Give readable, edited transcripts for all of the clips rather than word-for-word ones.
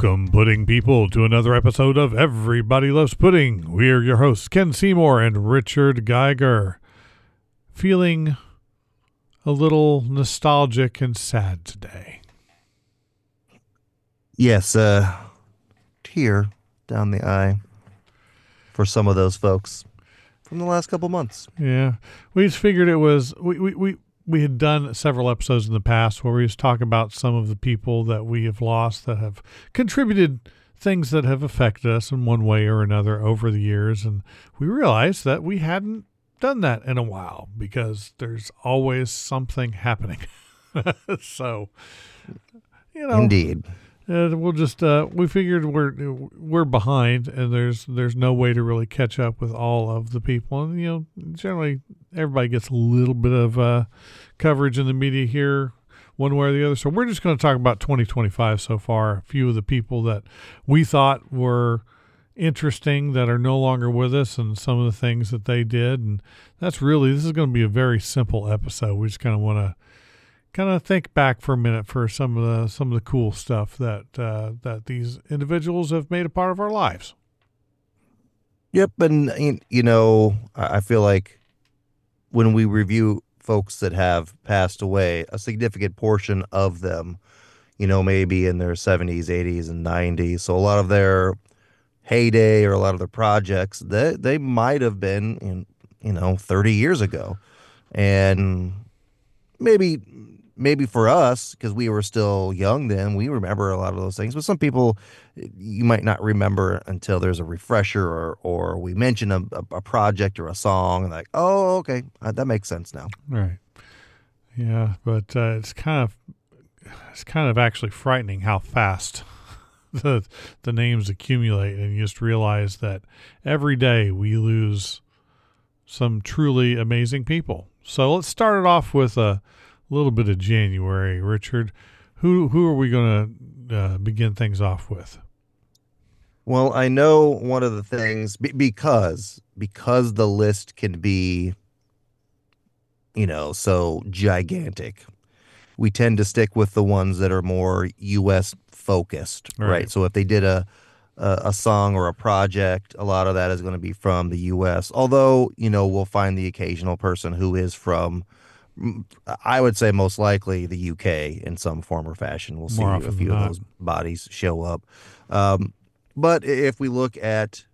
Welcome, pudding people, to another episode of Everybody Loves Pudding. We're your hosts, Ken Seymour and Richard Geiger. Feeling a little nostalgic and sad today. Yes, tear down the eye for some of those folks from the last couple months. Yeah, we just figured it was, we had done several episodes in the past where we just talk about some of the people that we have lost that have contributed things that have affected us in one way or another over the years. And we realized that we hadn't done that in a while because there's always something happening. So, you know, Indeed. we'll just we figured we're behind, and there's no way to really catch up with all of the people. And you know, generally everybody gets a little bit of coverage in the media here, one way or the other. So we're just going to talk about 2025 so far. A few of the people that we thought were interesting that are no longer with us, and some of the things that they did. And this is going to be a very simple episode. We just kind of want to think back for a minute for some of the cool stuff that these individuals have made a part of our lives. Yep, and you know, I feel like when we review folks that have passed away, a significant portion of them, you know, maybe in their 70s, 80s, and 90s. So a lot of their heyday or a lot of their projects, they might have been in, 30 years ago. And maybe for us, because we were still young then, we remember a lot of those things. But some people you might not remember until there's a refresher or we mention a project or a song and like, oh, okay, that makes sense now. Right. Yeah, but it's kind of actually frightening how fast the names accumulate, and you just realize that every day we lose some truly amazing people. So let's start it off with a little bit of January. Richard, who are we going to begin things off with? Well, I know one of the things, because the list can be, so gigantic, we tend to stick with the ones that are more U.S. focused, right? So if they did a song or a project, a lot of that is going to be from the U.S. Although, we'll find the occasional person who is from, I would say most likely the UK in some form or fashion. We'll see a few of those bodies show up. But if we look at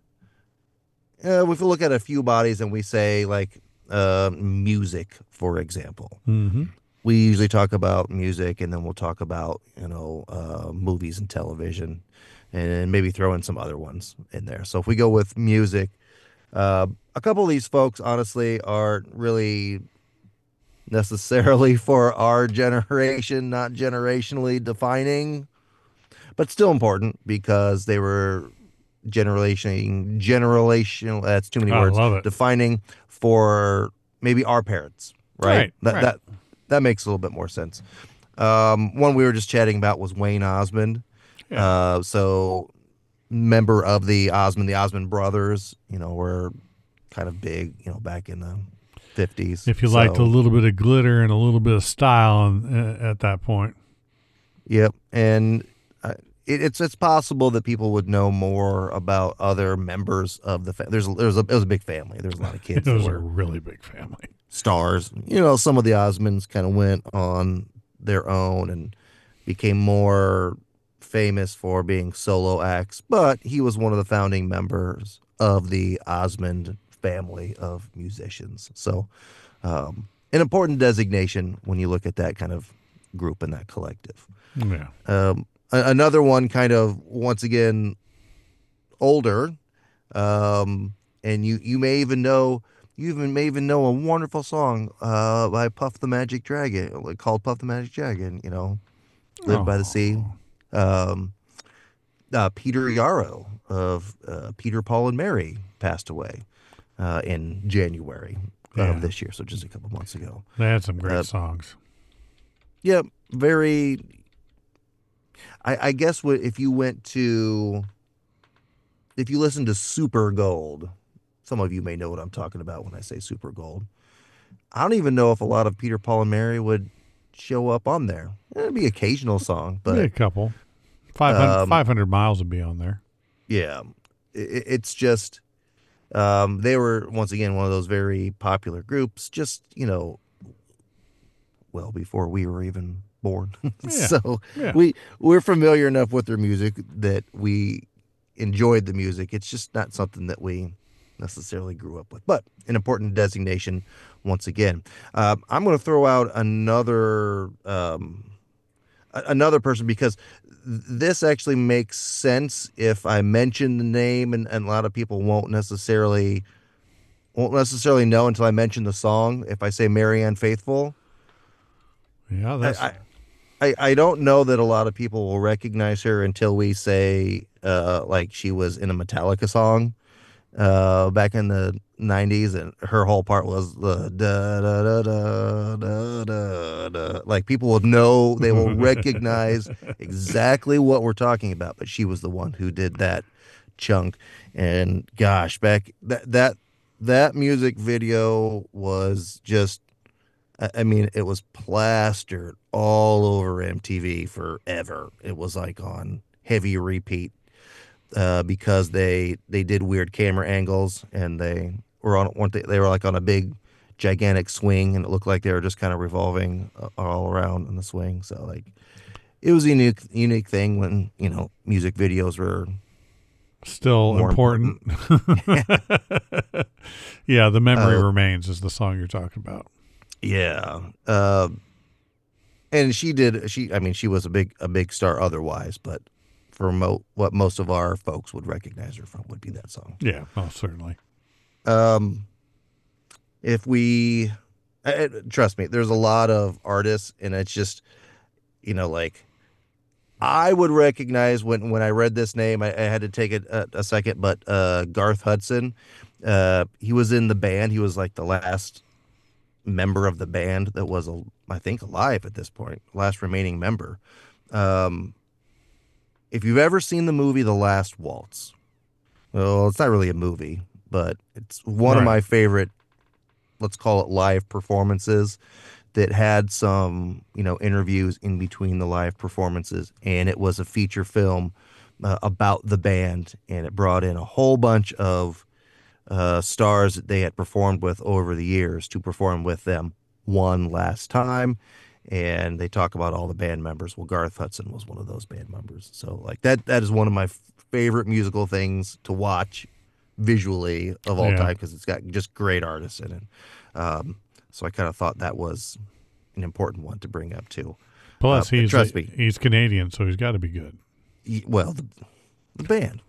a few bodies and we say like music, for example, we usually talk about music, and then we'll talk about movies and television, and maybe throw in some other ones in there. So if we go with music, a couple of these folks honestly aren't really necessarily for our generation, not generationally defining, but still important because they were generational. That's too many words. Love it. Defining for maybe our parents, right? Right. That makes a little bit more sense. One we were just chatting about was Wayne Osmond. Yeah. So member of the Osmond brothers, were kind of big, back in the 50s. If you liked a little bit of glitter and a little bit of style at that point. Yep. And it's possible that people would know more about other members of the family. It was a big family. There's a lot of kids. It was a really big family. Stars. Some of the Osmonds kind of went on their own and became more famous for being solo acts, but he was one of the founding members of the Osmond family of musicians. So an important designation when you look at that kind of group and that collective. Yeah. Another one kind of, once again, older, and you may even know a wonderful song by Puff the Magic Dragon, called Puff the Magic Dragon, Live by the Sea. Peter Yarrow of Peter, Paul, and Mary passed away in January of this year, so just a couple months ago. They had some great songs. Yeah, very. I guess if you listen to Super Gold, some of you may know what I'm talking about when I say Super Gold. I don't even know if a lot of Peter, Paul, and Mary would show up on there. It'd be an occasional song, but Maybe a couple. 500 miles would be on there. Yeah, it's just they were once again one of those very popular groups. Just well before we were even born, Yeah. so Yeah. we're familiar enough with their music that we enjoyed the music. It's just not something that we necessarily grew up with, but an important designation once again. I'm going to throw out another person because this actually makes sense if I mention the name, and a lot of people won't necessarily know until I mention the song. If I say Marianne Faithfull, Yeah, that's I don't know that a lot of people will recognize her until we say like she was in a Metallica song back in the 90s, and her whole part was the da da da da da da. Like people will know, they will recognize exactly what we're talking about. But she was the one who did that chunk, and gosh, back that music video was just. I mean, it was plastered all over MTV forever. It was like on heavy repeat because they did weird camera angles, and they were like on a big gigantic swing, and it looked like they were just kind of revolving all around in the swing. So like it was a unique thing when music videos were still more important. Yeah, The Memory Remains is the song you're talking about. Yeah. And she was a big star otherwise, but for what most of our folks would recognize her from would be that song. Yeah, certainly. If we trust me, there's a lot of artists, and it's just like I would recognize when I read this name. I had to take a second, but Garth Hudson, he was in the band. He was like the last member of the band that was I think alive at this point, last remaining member. If you've ever seen the movie The Last Waltz, well, it's not really a movie, but it's one of my favorite, let's call it live performances, that had some interviews in between the live performances, and it was a feature film about the band, and it brought in a whole bunch of stars that they had performed with over the years to perform with them one last time. And they talk about all the band members. Well, Garth Hudson was one of those band members. So like that is one of my favorite musical things to watch visually of all time, because it's got just great artists in it. So I kind of thought that was an important one to bring up too. Plus, he's Canadian, so he's got to be good. Well, the band.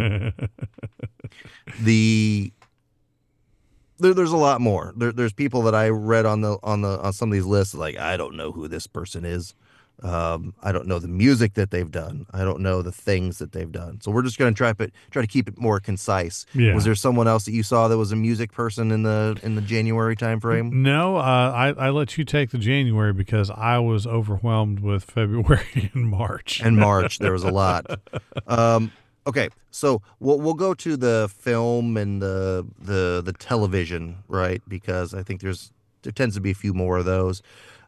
There's a lot more. There's people that I read on some of these lists. Like, I don't know who this person is. I don't know the music that they've done. I don't know the things that they've done. So we're just going to try to keep it more concise. Yeah. Was there someone else that you saw that was a music person in the January timeframe? No, I let you take the January because I was overwhelmed with February and March. And March, there was a lot. Okay, so we'll go to the film and the television, right? Because I think there tends to be a few more of those.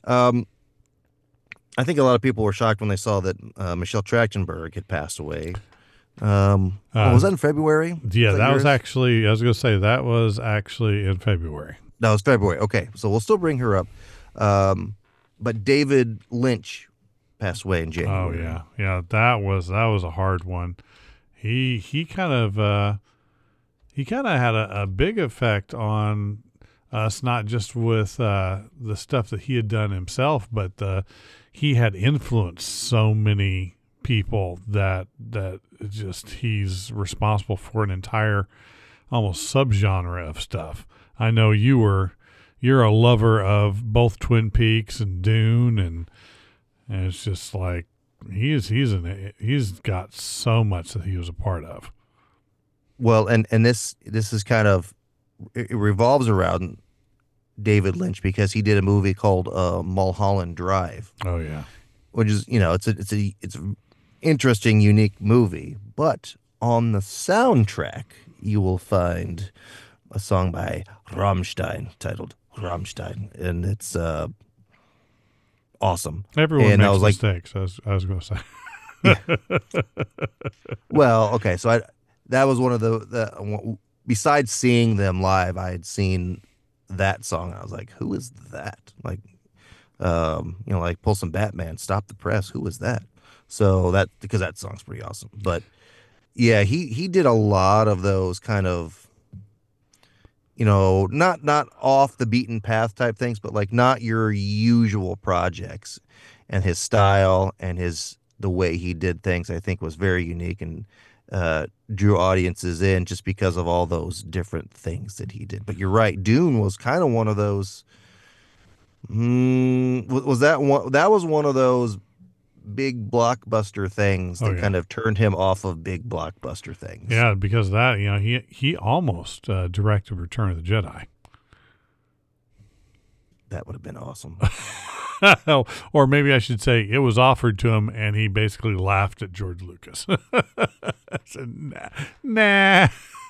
I think a lot of people were shocked when they saw that Michelle Trachtenberg had passed away. Was that in February? Yeah, that was actually, I was going to say, that was actually in February. That was February. Okay, so we'll still bring her up. But David Lynch passed away in January. Oh, yeah. That was a hard one. He kind of had a big effect on us, not just with the stuff that he had done himself, but he had influenced so many people that just he's responsible for an entire almost subgenre of stuff. I know you're a lover of both Twin Peaks and Dune, and it's just like he's got so much that he was a part of. Well, and this is kind of, it revolves around David Lynch because he did a movie called Mulholland Drive. Oh yeah, which is it's an interesting, unique movie. But on the soundtrack, you will find a song by Rammstein titled Rammstein, and it's awesome. Everyone makes mistakes. I was going to say. Yeah. Well, okay, so that was one of besides seeing them live, I had seen that song. I was like, who is that? Like, like pull some Batman, stop the press. Who is that? So that because that song's pretty awesome. But yeah, he did a lot of those kind of, not off the beaten path type things, but like not your usual projects. And his style and the way he did things, I think, was very unique and drew audiences in just because of all those different things that he did. But you're right, Dune was kind of one of those. Was that one? That was one of those big blockbuster things that kind of turned him off of big blockbuster things. Yeah, because of that, he almost directed Return of the Jedi. That would have been awesome. Or maybe I should say it was offered to him and he basically laughed at George Lucas. Said, nah.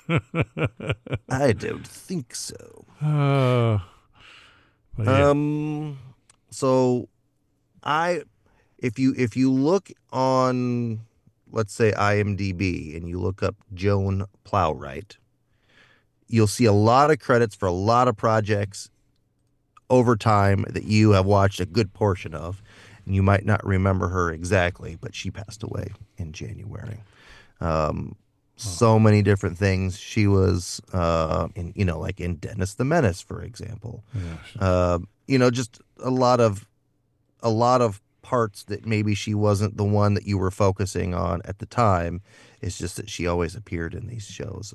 I don't think so. Yeah. So if you look on, let's say, IMDb and you look up Joan Plowright, you'll see a lot of credits for a lot of projects over time that you have watched a good portion of, and you might not remember her exactly, but she passed away in January. So many different things. She was like in Dennis the Menace, for example. Yeah. Just a lot of parts that maybe she wasn't the one that you were focusing on at the time. It's just that she always appeared in these shows.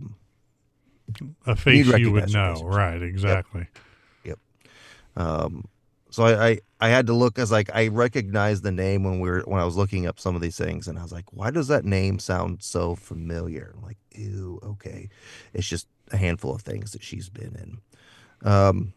A face you would know, right? Exactly. Yep. So I had to look, as like I recognized the name when I was looking up some of these things, and I was like, why does that name sound so familiar? I'm like, ew, okay. It's just a handful of things that she's been in.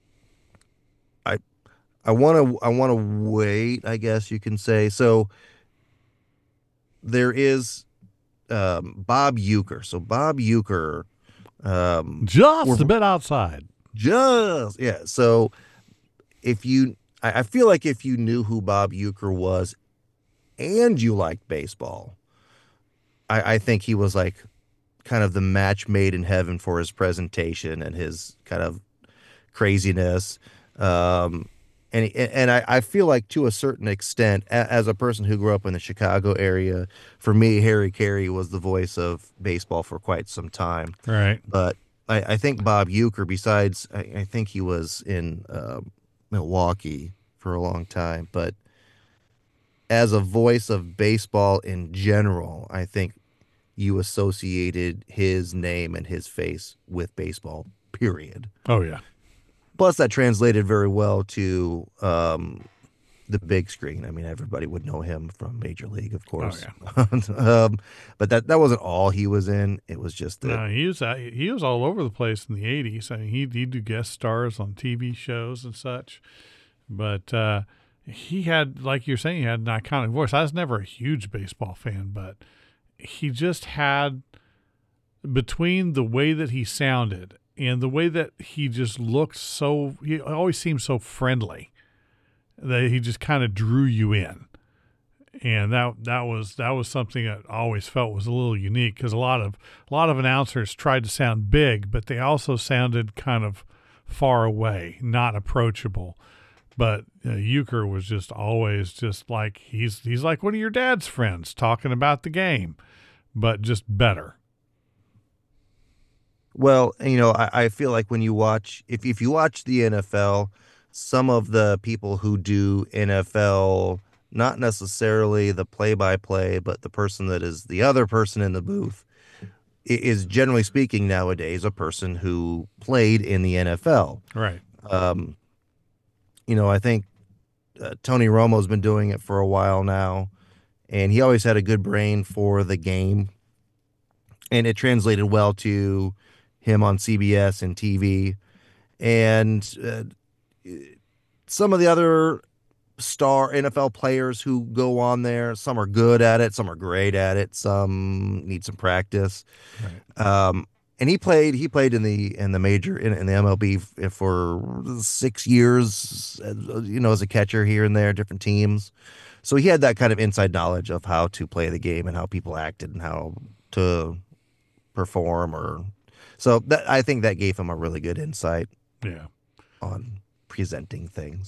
I want to wait, I guess you can say. So there is Bob Uecker. So Bob Uecker, just a bit outside. Yeah. So I feel like if you knew who Bob Uecker was and you liked baseball, I think he was like kind of the match made in heaven for his presentation and his kind of craziness. And I feel like to a certain extent, as a person who grew up in the Chicago area, for me, Harry Carey was the voice of baseball for quite some time. Right. But I think Bob Uecker, besides, I think he was in Milwaukee for a long time, but as a voice of baseball in general, I think you associated his name and his face with baseball, period. Oh, yeah. Plus, that translated very well to the big screen. I mean, everybody would know him from Major League, of course. Oh, yeah. But that wasn't all he was in. It was just that. No, he was all over the place in the 80s. I mean, he'd do guest stars on TV shows and such. But he had, like you're saying, he had an iconic voice. I was never a huge baseball fan, but he just had, between the way that he sounded and the way that he just looked, he always seemed so friendly that he just kind of drew you in. And that was something that I always felt was a little unique, because a lot of announcers tried to sound big, but they also sounded kind of far away, not approachable. But Uecker was just always just like he's like one of your dad's friends talking about the game, but just better. Well, I feel like when you watch, if you watch the NFL, some of the people who do NFL, not necessarily the play-by-play, but the person that is the other person in the booth, is generally speaking nowadays a person who played in the NFL. Right. I think Tony Romo's been doing it for a while now, and he always had a good brain for the game, and it translated well to him on CBS and TV. And some of the other star NFL players who go on there, some are good at it, some are great at it, some need some practice. Right. And he played in the major in the MLB for 6 years, as a catcher here and there, different teams. So he had that kind of inside knowledge of how to play the game and how people acted and how to perform. So that, I think that gave him a really good insight on presenting things.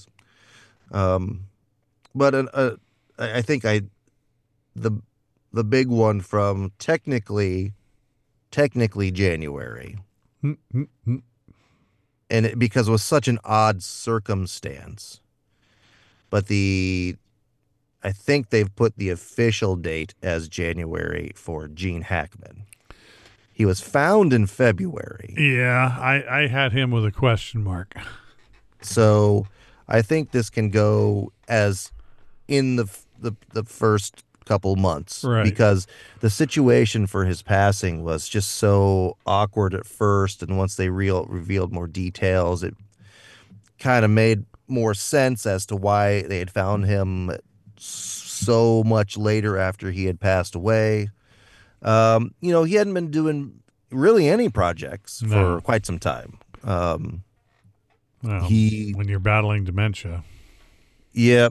But I think the big one from technically January, and because it was such an odd circumstance, but I think they've put the official date as January for Gene Hackman. He was found in February. Yeah, I had him with a question mark. So I think this can go as in the first couple months, right? Because the situation for his passing was just so awkward at first, and once they revealed more details, it kind of made more sense as to why they had found him so much later after he had passed away. He hadn't been doing really any projects for quite some time. When you're battling dementia. Yep.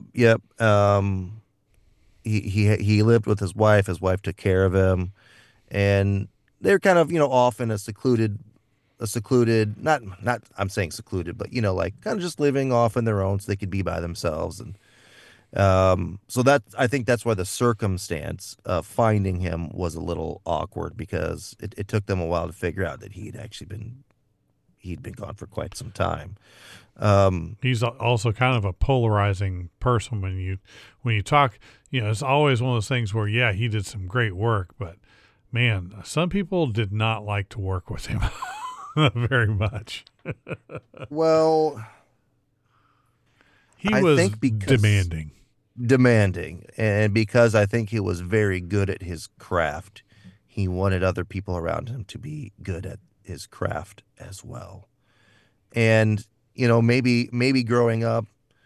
He lived with his wife. His wife took care of him, and they're kind of, off in a secluded, not I'm saying secluded, but like kind of just living off on their own so they could be by themselves. And so that, I think that's why the circumstance of finding him was a little awkward, because it took them a while to figure out that he'd been gone for quite some time. He's also kind of a polarizing person when you talk. It's always one of those things where, yeah, he did some great work, but man, some people did not like to work with him very much. Well, he was demanding, and because I think he was very good at his craft, he wanted other people around him to be good at his craft as well. And maybe growing up,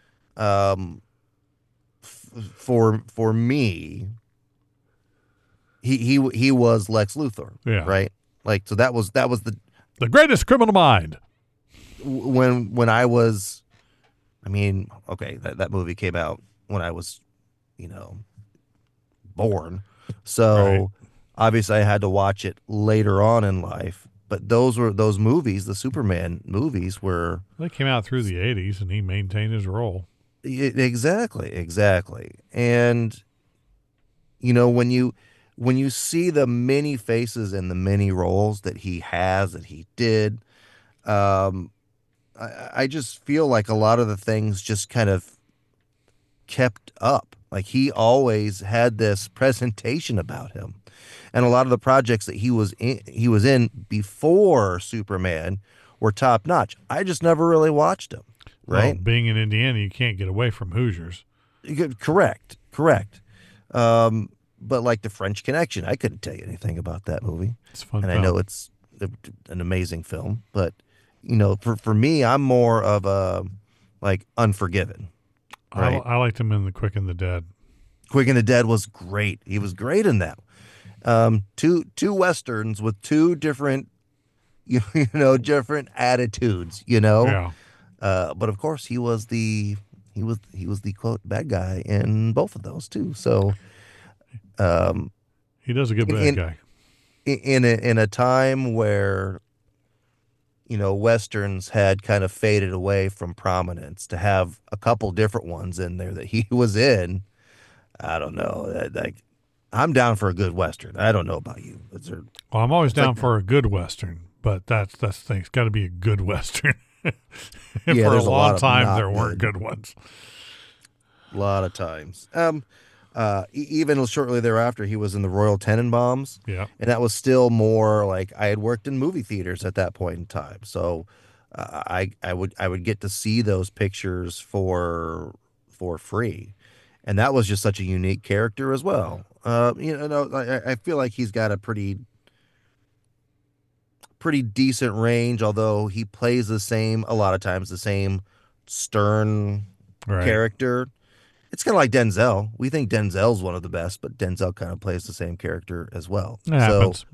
for me, he was Lex Luthor, right? Like, so that was the greatest criminal mind. When I was, okay, that movie came out when I was, born, so obviously I had to watch it later on in life. But those movies, the Superman movies, they came out through the 80s, and he maintained his role. Exactly. And when you see the many faces and the many roles that he did, I just feel like a lot of the things just kind of kept up. Like, he always had this presentation about him. And a lot of the projects that he was in before Superman were top notch. I just never really watched them. Right? Well, being in Indiana, you can't get away from Hoosiers. Correct. But like The French Connection, I couldn't tell you anything about that movie. It's a fun and film. I know it's an amazing film, but for me, I'm more of a like Unforgiven. Right? I liked him in The Quick and the Dead. Quick and the Dead was great. He was great in that. Two westerns with two different, different attitudes. Yeah. But of course, he was the quote bad guy in both of those too. So, he does a good bad guy. In a time where, westerns had kind of faded away from prominence, to have a couple different ones in there that he was in, I don't know. Like, I'm down for a good western. I don't know about you. Well, I'm always down for a good western, but that's the thing. It's got to be a good western. For a long time, there weren't good ones. A lot of times. Even shortly thereafter, he was in the Royal Tenenbaums. Yeah. And that was still more like, I had worked in movie theaters at that point in time. So I would get to see those pictures for free. And that was just such a unique character as well. I feel like he's got a pretty decent range, although he plays a lot of times the same stern character. It's kind of like Denzel. We think Denzel's one of the best, but Denzel kind of plays the same character as well. It happens.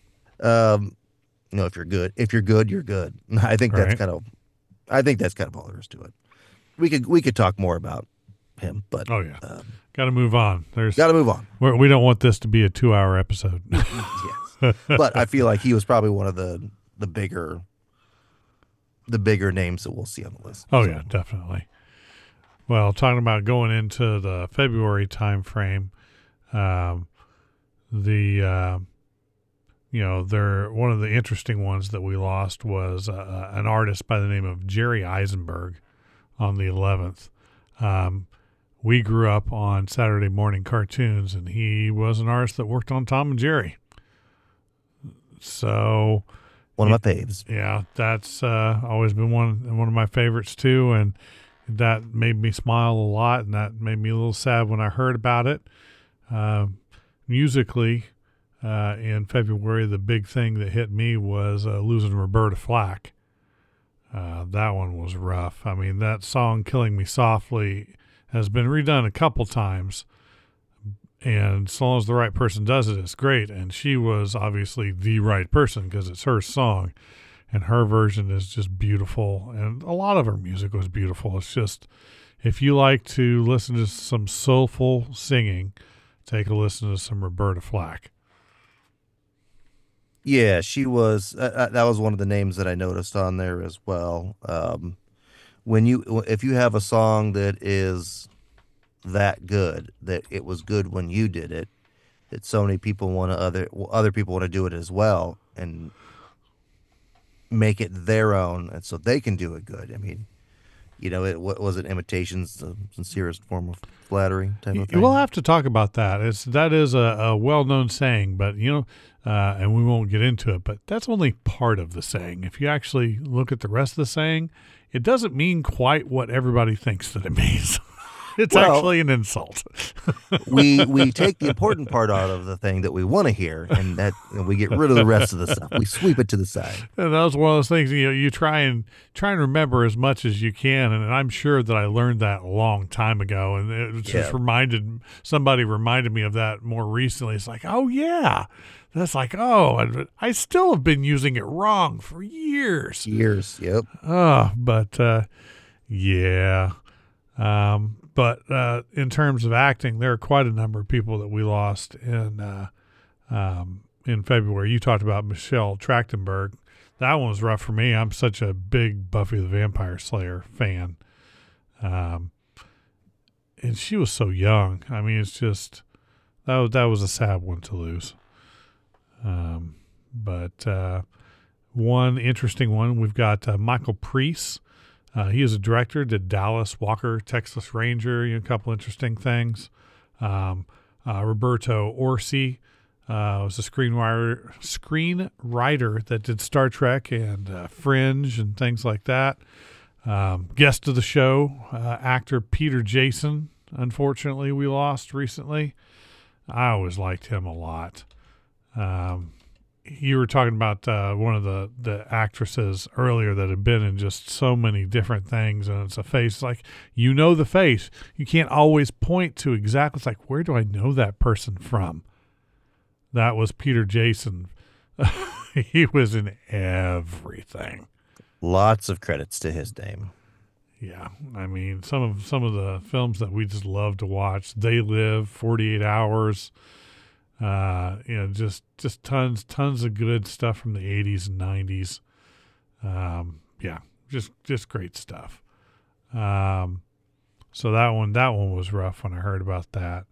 If you're good, you're good. I think that's kind of all there is to it. We could talk more about him. But oh yeah, got to move on. Got to move on. We don't want this to be a 2-hour episode. Yes, but I feel like he was probably one of the bigger names that we'll see on the list. Oh yeah, definitely. Well, talking about going into the February time frame, one of the interesting ones that we lost was an artist by the name of Jerry Eisenberg on the 11th. We grew up on Saturday morning cartoons, and he was an artist that worked on Tom and Jerry. So one of my faves. Yeah, that's always been one of my favorites too, and that made me smile a lot, and that made me a little sad when I heard about it. Musically, in February, the big thing that hit me was losing Roberta Flack. That one was rough. I mean, that song "Killing Me Softly" has been redone a couple times, and as long as the right person does it, it's great. And she was obviously the right person because it's her song, and her version is just beautiful. And a lot of her music was beautiful. It's just, if you like to listen to some soulful singing, take a listen to some Roberta Flack. Yeah, she was. That was one of the names that I noticed on there as well. If you have a song that is that good, that it was good when you did it, that so many people other people want to do it as well and make it their own, and so they can do it good. I mean, what was it? Imitation's the sincerest form of flattery type of thing. We'll have to talk about that. That is a well-known saying, but and we won't get into it, but that's only part of the saying. If you actually look at the rest of the saying, it doesn't mean quite what everybody thinks that it means. It's actually an insult. we take the important part out of the thing that we want to hear, and we get rid of the rest of the stuff. We sweep it to the side. And that was one of those things, you try and remember as much as you can, and I'm sure that I learned that a long time ago, and it just somebody reminded me of that more recently. It's like, oh yeah. That's like, oh, I still have been using it wrong for years. Years, yep. But yeah. But in terms of acting, there are quite a number of people that we lost in February. You talked about Michelle Trachtenberg. That one was rough for me. I'm such a big Buffy the Vampire Slayer fan. And she was so young. I mean, it's just, that was a sad one to lose. But one interesting one, we've got Michael Priest. He is a director, did Dallas, Walker, Texas Ranger, a couple interesting things. Roberto Orci was a screenwriter that did Star Trek and Fringe and things like that. Guest of the show, actor Peter Jason, unfortunately, we lost recently. I always liked him a lot. You were talking about one of the actresses earlier that had been in just so many different things, and it's a face like, the face. You can't always point to exactly, it's like, where do I know that person from? That was Peter Jason. He was in everything. Lots of credits to his name. Yeah, I mean, some of the films that we just love to watch. They Live, 48 Hours. Just tons of good stuff from the 80s and 90s. Just great stuff. So that one was rough when I heard about that.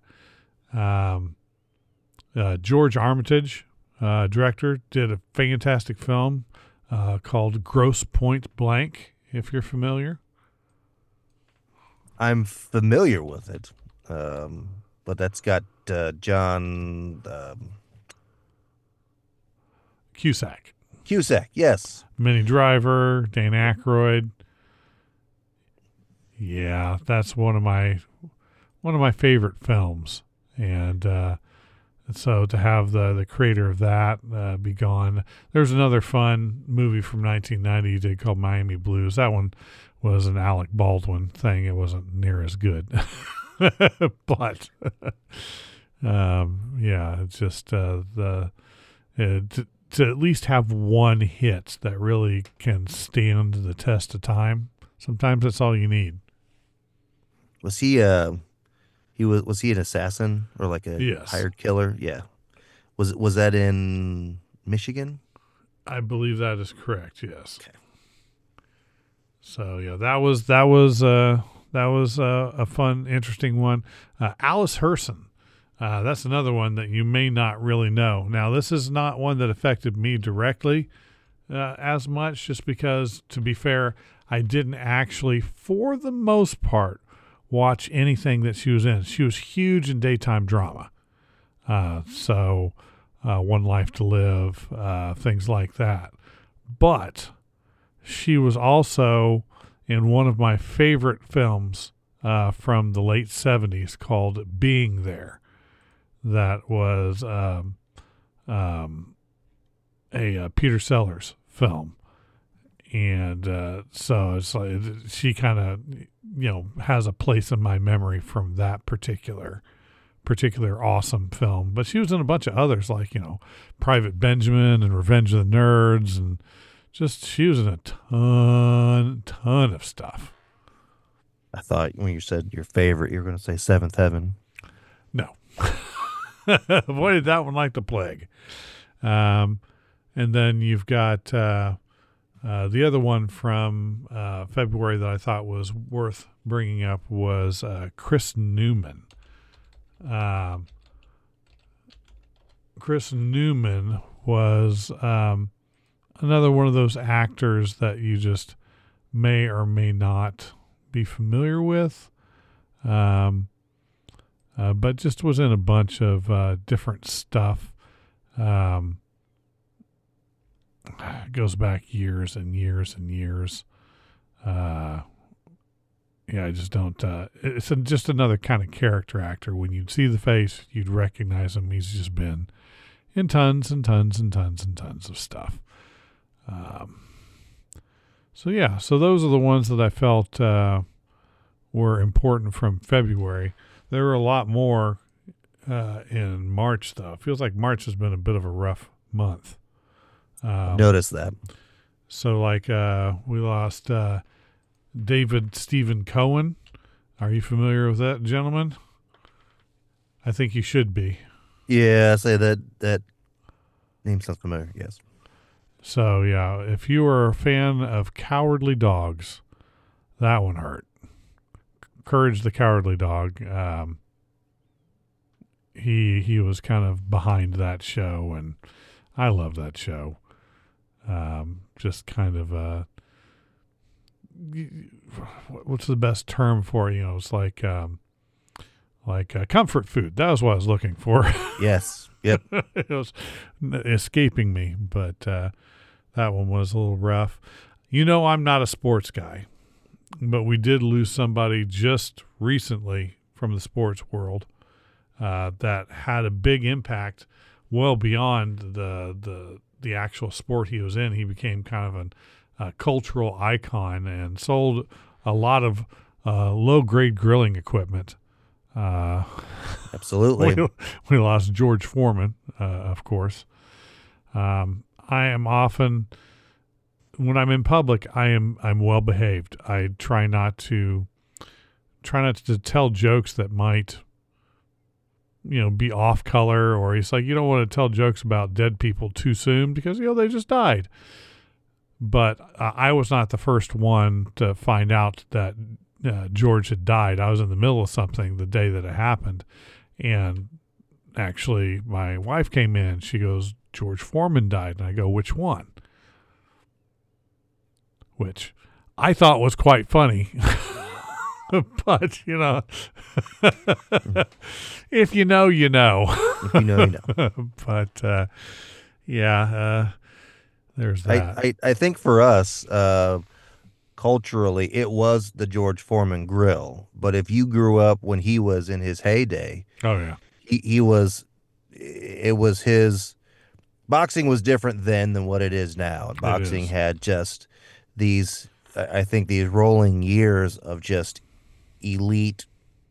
George Armitage, director, did a fantastic film called Grosse Pointe Blank, if you're familiar. I'm familiar with it. But that's got John Cusack. Cusack, yes. Minnie Driver, Dan Aykroyd. Yeah, that's one of my favorite films, and so to have the creator of that be gone. There's another fun movie from 1990 he did called Miami Blues. That one was an Alec Baldwin thing. It wasn't near as good. But it's just to at least have one hit that really can stand the test of time. Sometimes that's all you need. Was he an assassin or like a Yes, hired killer? Yeah. Was that in Michigan? I believe that is correct. Yes. Okay. So yeah, that was a fun, interesting one. Alice Herson. That's another one that you may not really know. Now, this is not one that affected me directly as much, just because, to be fair, I didn't actually, for the most part, watch anything that she was in. She was huge in daytime drama. One Life to Live, things like that. But she was also in one of my favorite films from the late 70s called Being There. That was a Peter Sellers film. And so it's like she kind of, has a place in my memory from that particular awesome film. But she was in a bunch of others like, Private Benjamin and Revenge of the Nerds, and just she was in a ton of stuff. I thought when you said your favorite, you were going to say Seventh Heaven. No. Avoided that one like the plague. And then you've got the other one from February that I thought was worth bringing up was Chris Newman. Chris Newman was another one of those actors that you just may or may not be familiar with, but just was in a bunch of different stuff. It goes back years and years and years. I just don't. It's just another kind of character actor. When you'd see the face, you'd recognize him. He's just been in tons and tons and tons and tons of stuff. So those are the ones that I felt were important from February. There were a lot more in March, though. It feels like March has been a bit of a rough month. Notice that. So, we lost David Stephen Cohen. Are you familiar with that gentleman? I think you should be. Yeah, I say that name sounds familiar. Yes. So, yeah, if you are a fan of Cowardly Dogs, that one hurt. Courage the Cowardly Dog. He was kind of behind that show, and I love that show. Just kind of what's the best term for it? It's like comfort food. That was what I was looking for. Yes. Yep. It was escaping me, but that one was a little rough. I'm not a sports guy, but we did lose somebody just recently from the sports world that had a big impact well beyond the actual sport he was in. He became kind of a cultural icon and sold a lot of low-grade grilling equipment. Absolutely. We lost George Foreman, of course. I am often, when I'm in public, I'm well behaved. I try not to tell jokes that might, be off color, or he's like, you don't want to tell jokes about dead people too soon because, they just died. But I was not the first one to find out that George had died. I was in the middle of something the day that it happened. And actually, my wife came in. She goes, George Foreman died. And I go, which one? Which I thought was quite funny. But, if you know, you know. If you know, you know. But, there's that. I think for us, culturally, it was the George Foreman grill. But if you grew up when he was in his heyday, Oh, yeah. it was his, boxing was different then than what it is now. Boxing had just these, I think, these rolling years of just elite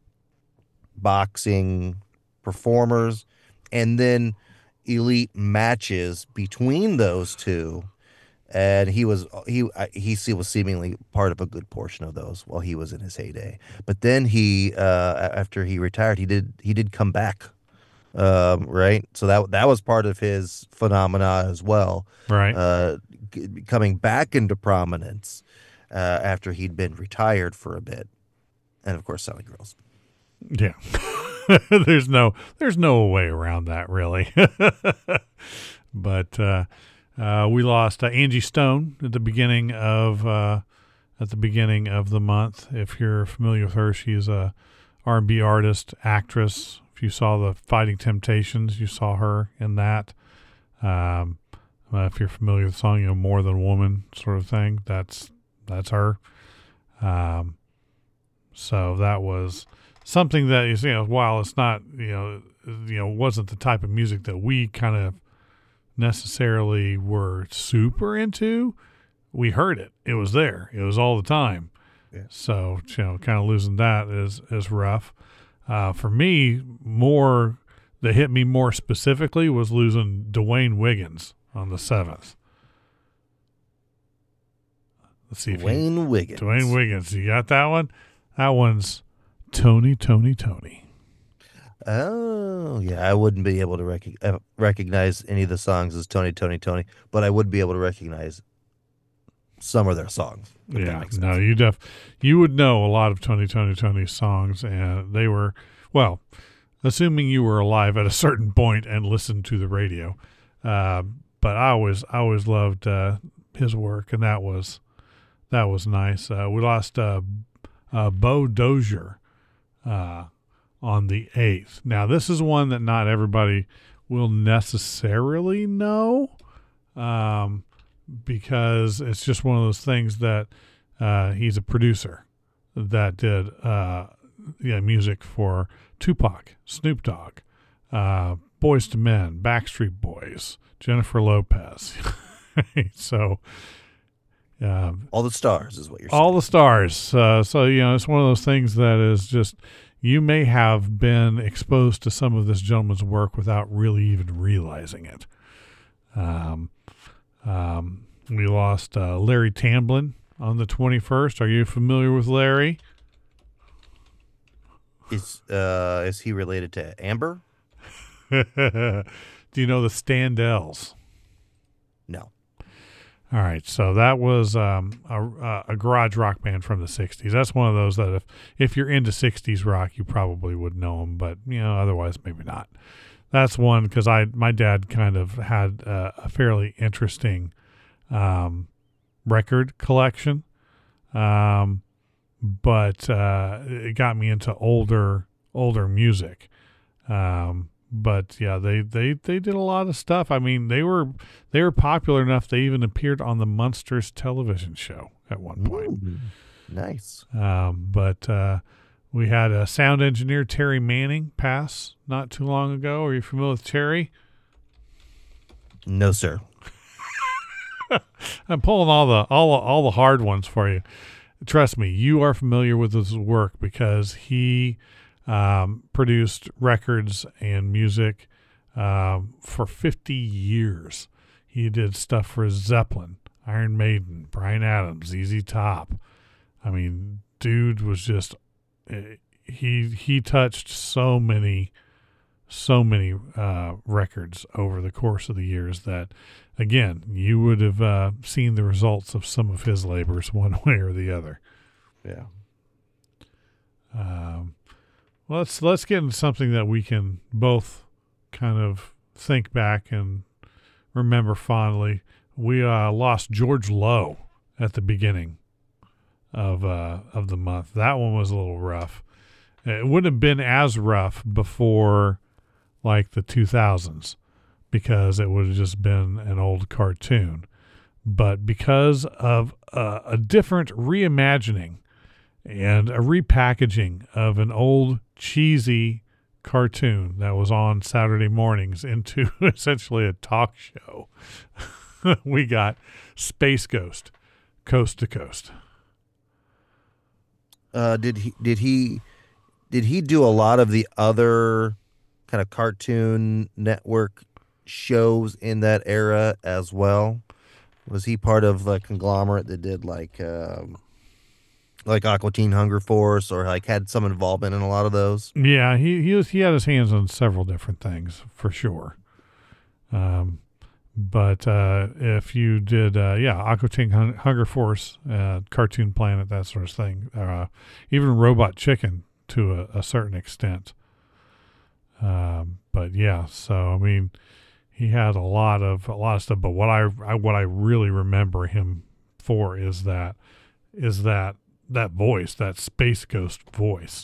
boxing performers, and then elite matches between those two. and he was seemingly part of a good portion of those while he was in his heyday. But then after he retired, he did come back, right? So that was part of his phenomena as well, Right. Coming back into prominence after he'd been retired for a bit, and of course, selling girls. Yeah. there's no way around that, really. But we lost Angie Stone at the beginning of the month. If you're familiar with her, she's a R&B artist, actress. If you saw the Fighting Temptations, you saw her in that. If you're familiar with the song, More Than Woman sort of thing, that's her. So that was something that is, while it's not, wasn't the type of music that we kind of necessarily were super into, we heard it. It was there. It was all the time. Yeah. So, kind of losing that is rough. For me, that hit me more specifically was losing Dwayne Wiggins on the 7th. Let's see if Dwayne Wiggins. You got that one? That one's Tony. Oh, yeah. I wouldn't be able to recognize any of the songs as Tony, but I would be able to recognize some of their songs. Yeah, no, you would know a lot of Tony songs, and they were, well, assuming you were alive at a certain point and listened to the radio. But I always loved his work, and that was nice. We lost Bo Dozier on the 8th. Now, this is one that not everybody will necessarily know, because it's just one of those things that he's a producer that did music for Tupac, Snoop Dogg, Boyz II Men, Backstreet Boys, Jennifer Lopez. So all the stars is what you're saying. All the stars. So it's one of those things that is just, you may have been exposed to some of this gentleman's work without really even realizing it. We lost Larry Tamblyn on the 21st. Are you familiar with Larry? Is he related to Amber? Do you know the Standells? No. All right, so that was a garage rock band from the 60s. That's one of those that if you're into 60s rock, you probably would know them, but otherwise maybe not. That's one because my dad kind of had a fairly interesting record collection, but it got me into older music. But yeah, they did a lot of stuff. I mean, they were popular enough they even appeared on the Munsters television show at one point. Ooh, nice. But we had a sound engineer, Terry Manning, pass not too long ago. Are you familiar with Terry? No, sir. I'm pulling all the hard ones for you. Trust me, you are familiar with his work because he produced records and music for 50 years. He did stuff for Zeppelin, Iron Maiden, Bryan Adams, ZZ Top. I mean, dude was just he touched so many records over the course of the years that, again, you would have seen the results of some of his labors one way or the other. Yeah. Let's get into something that we can both kind of think back and remember fondly. We lost George Lowe at the beginning of the month. That one was a little rough. It wouldn't have been as rough before like the 2000s because it would have just been an old cartoon. But because of a different reimagining and a repackaging of an old cheesy cartoon that was on Saturday mornings into essentially a talk show, we got Space Ghost, Coast to Coast. Did he do a lot of the other kind of Cartoon Network shows in that era as well? Was he part of a conglomerate that did like Aqua Teen Hunger Force, or like had some involvement in a lot of those? Yeah, he had his hands on several different things for sure. But if you did, Aqua Teen Hunger Force, Cartoon Planet, that sort of thing, even Robot Chicken to a certain extent. But yeah, so I mean, he had a lot of stuff. But what I really remember him for is that voice, that Space Ghost voice.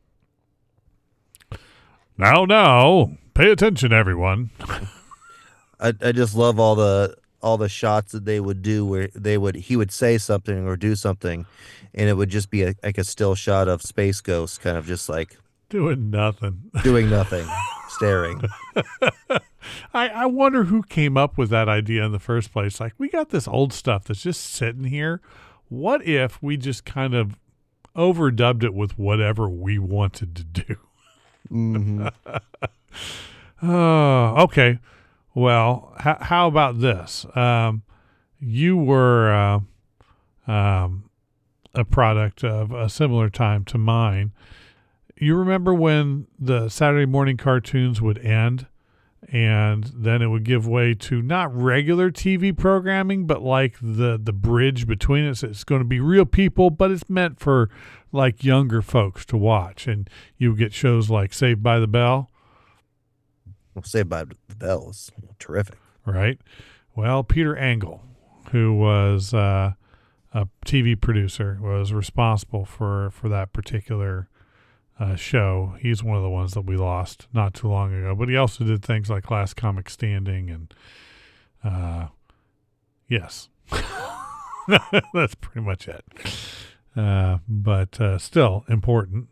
Now, pay attention, everyone. I just love all the shots that they would do where he would say something or do something, and it would just be like a still shot of Space Ghost, kind of just like doing nothing, staring. I wonder who came up with that idea in the first place. Like, we got this old stuff that's just sitting here. What if we just kind of overdubbed it with whatever we wanted to do? Mm-hmm. Oh, okay. Well, how about this? You were a product of a similar time to mine. You remember when the Saturday morning cartoons would end, and then it would give way to not regular TV programming, but like the bridge between it. So it's going to be real people, but it's meant for like younger folks to watch. And you would get shows like Saved by the Bell. Well, Saved by the Bell was terrific. Right. Well, Peter Engel, who was a TV producer, was responsible for that particular show. He's one of the ones that we lost not too long ago. But he also did things like Last Comic Standing and yes. That's pretty much it. But still important.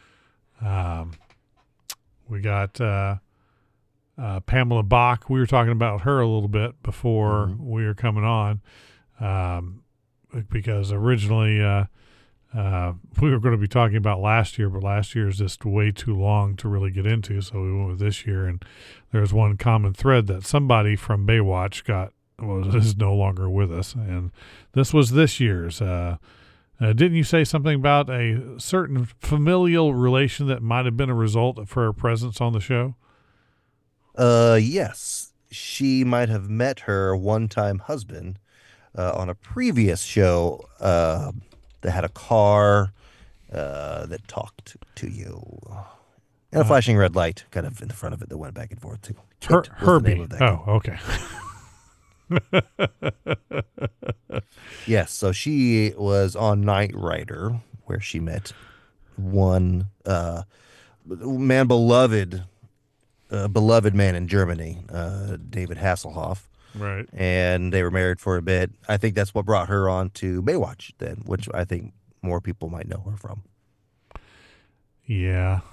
We got Pamela Bach. We were talking about her a little bit before we were coming on, because originally we were going to be talking about last year, but last year is just way too long to really get into, so we went with this year. And there's one common thread that somebody from Baywatch is no longer with us, and this was this year's. Didn't you say something about a certain familial relation that might have been a result for her presence on the show? Yes. She might have met her one-time husband on a previous show that had a car that talked to you. And a flashing red light kind of in the front of it that went back and forth, too. Herbie. Okay. Yes, so she was on Knight Rider, where she met one beloved man in Germany, David Hasselhoff. Right. And they were married for a bit. I think that's what brought her on to Baywatch then, which I think more people might know her from. Yeah.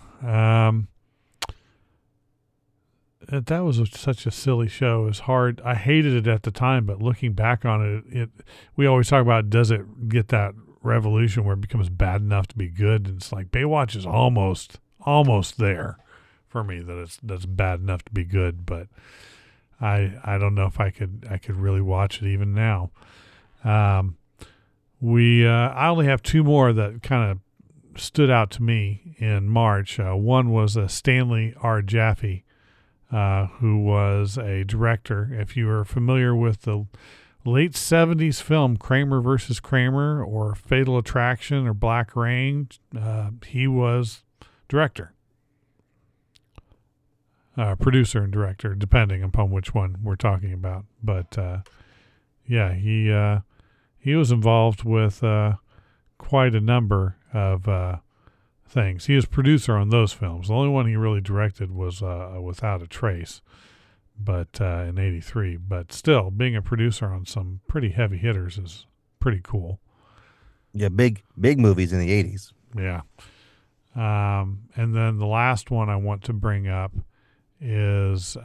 That was such a silly show. It was hard. I hated it at the time, but looking back on it, we always talk about, does it get that revolution where it becomes bad enough to be good? And it's like Baywatch is almost there for me, that's bad enough to be good, but I don't know if I could really watch it even now. I only have two more that kind of stood out to me in March. One was Stanley R. Jaffe, who was a director. If you are familiar with the late 70s film Kramer versus Kramer or Fatal Attraction or Black Rain, he was director. Producer and director, depending upon which one we're talking about. But he was involved with quite a number of things. He was producer on those films. The only one he really directed was Without a Trace, but in '83. But still, being a producer on some pretty heavy hitters is pretty cool. Yeah, big movies in the '80s. Yeah. And then the last one I want to bring up is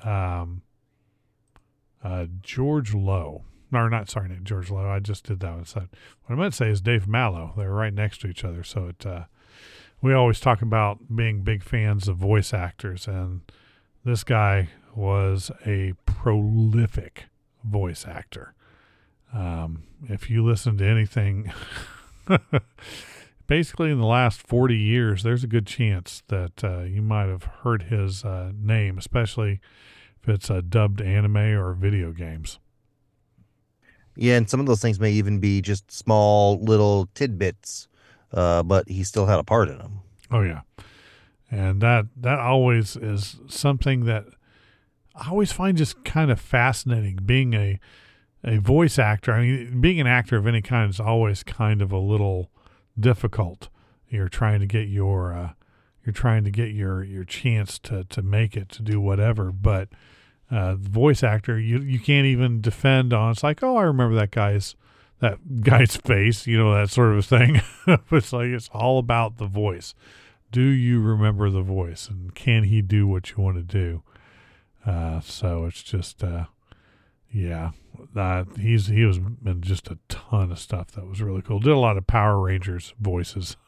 George Lowe. No, not George Lowe. I just did that one. So what I meant to say is Dave Mallow. They're right next to each other. So we always talk about being big fans of voice actors, and this guy was a prolific voice actor. If you listen to anything, basically in the last 40 years, there's a good chance that you might have heard his name, especially if it's dubbed anime or video games. Yeah, and some of those things may even be just small little tidbits, but he still had a part in them. Oh yeah, and that always is something that I always find just kind of fascinating. Being a voice actor, I mean, being an actor of any kind is always kind of a little difficult. You're trying to get your chance to make it, to do whatever, but the voice actor, you can't even defend on. It's like, oh, I remember that guy's face, that sort of thing. It's like, it's all about the voice. Do you remember the voice, and can he do what you want to do? So it's just, yeah, he was in just a ton of stuff that was really cool. Did a lot of Power Rangers voices.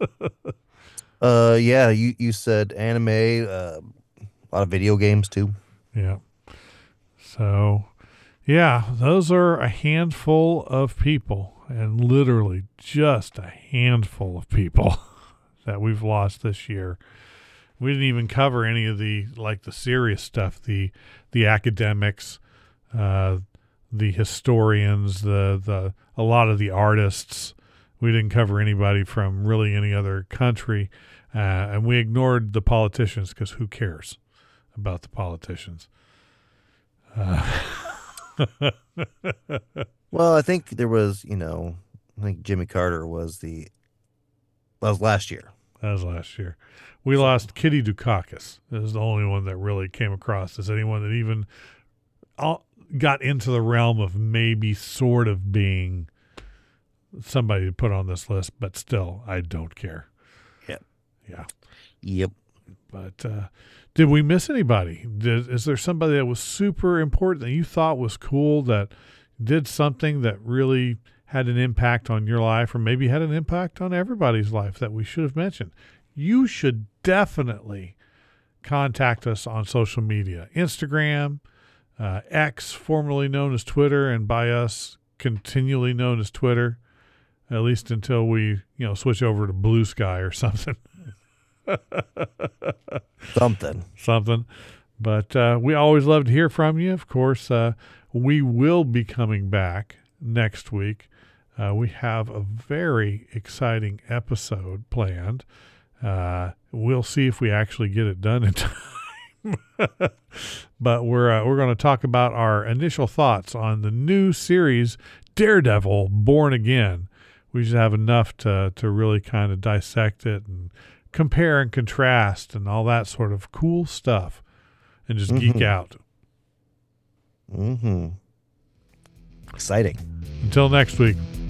Yeah, you said anime, a lot of video games too. Yeah. So, yeah, those are a handful of people, and literally just a handful of people that we've lost this year. We didn't even cover any of the serious stuff, the academics, the historians, a lot of the artists. We didn't cover anybody from really any other country, and we ignored the politicians because who cares about the politicians? Well, I think there was, I think Jimmy Carter was last year. That was last year. We lost Kitty Dukakis. This is the only one that really came across as anyone that even got into the realm of maybe sort of being somebody to put on this list, but still, I don't care. Yep. Yeah. Yep. But did we miss anybody? Is there somebody that was super important that you thought was cool, that did something that really had an impact on your life, or maybe had an impact on everybody's life that we should have mentioned? You should definitely contact us on social media. Instagram, X, formerly known as Twitter, and by us, continually known as Twitter, at least until we, switch over to Blue Sky or something. Something. But we always love to hear from you. Of course, we will be coming back next week. We have a very exciting episode planned. We'll see if we actually get it done in time. But we're going to talk about our initial thoughts on the new series, Daredevil: Born Again. We just have enough to really kind of dissect it and compare and contrast and all that sort of cool stuff, and just geek out. Exciting. Until next week.